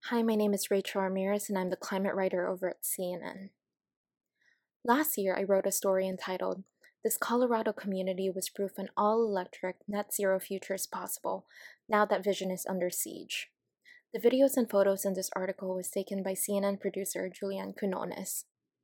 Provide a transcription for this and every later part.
Hi, my name is Rachel Ramirez, and I'm the climate writer over at CNN. Last year, I wrote a story entitled, "This Colorado Community Was Proof an All Electric, Net Zero Future is Possible, Now That Vision is Under Siege." The videos and photos in this article was taken by CNN producer Julian Quinones.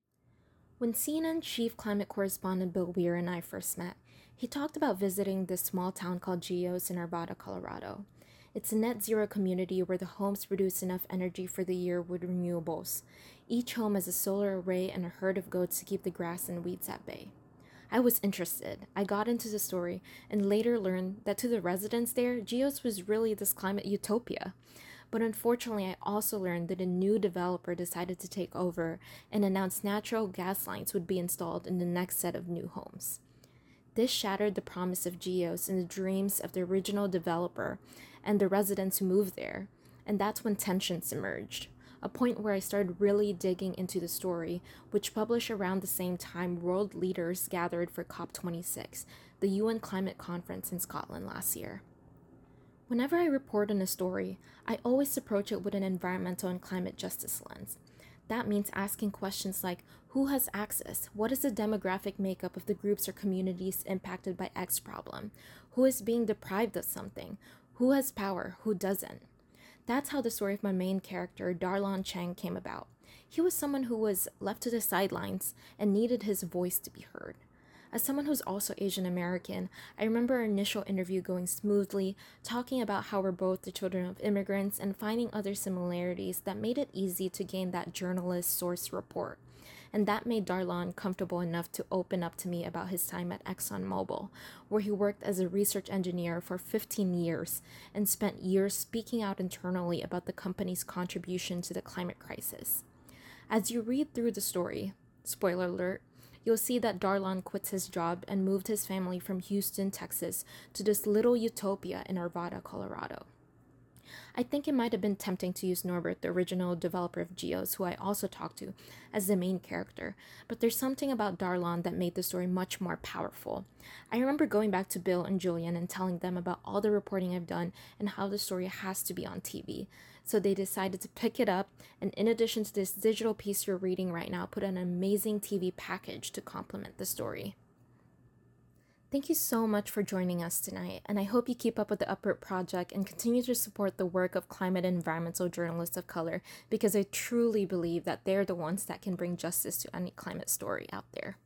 When CNN chief climate correspondent Bill Weir and I first met, he talked about visiting this small town called Geos in Arvada, Colorado. It's a net zero community where the homes produce enough energy for the year with renewables. Each home has a solar array and a herd of goats to keep the grass and weeds at bay. I was interested. I got into the story and later learned that to the residents there, Geos was really this climate utopia. But unfortunately, I also learned that a new developer decided to take over and announced natural gas lines would be installed in the next set of new homes. This shattered the promise of Geos and the dreams of the original developer and the residents who moved there, and that's when tensions emerged. A point where I started really digging into the story, which published around the same time world leaders gathered for COP26, the UN climate conference in Scotland last year. Whenever I report on a story, I always approach it with an environmental and climate justice lens. That means asking questions like, who has access? What is the demographic makeup of the groups or communities impacted by X problem? Who is being deprived of something? Who has power? Who doesn't? That's how the story of my main character, Darlon Chang, came about. He was someone who was left to the sidelines and needed his voice to be heard. As someone who's also Asian American, I remember our initial interview going smoothly, talking about how we're both the children of immigrants and finding other similarities that made it easy to gain that journalist source report. And that made Darlon comfortable enough to open up to me about his time at ExxonMobil, where he worked as a research engineer for 15 years and spent years speaking out internally about the company's contribution to the climate crisis. As you read through the story, spoiler alert, you'll see that Darlon quits his job and moved his family from Houston, Texas, to this little utopia in Arvada, Colorado. I think it might have been tempting to use Norbert, the original developer of Geos, who I also talked to, as the main character, but there's something about Darlon that made the story much more powerful. I remember going back to Bill and Julian and telling them about all the reporting I've done and how the story has to be on TV. So they decided to pick it up, and in addition to this digital piece you're reading right now, put an amazing TV package to complement the story. Thank you so much for joining us tonight, and I hope you keep up with the Uproot Project and continue to support the work of climate and environmental journalists of color, because I truly believe that they're the ones that can bring justice to any climate story out there.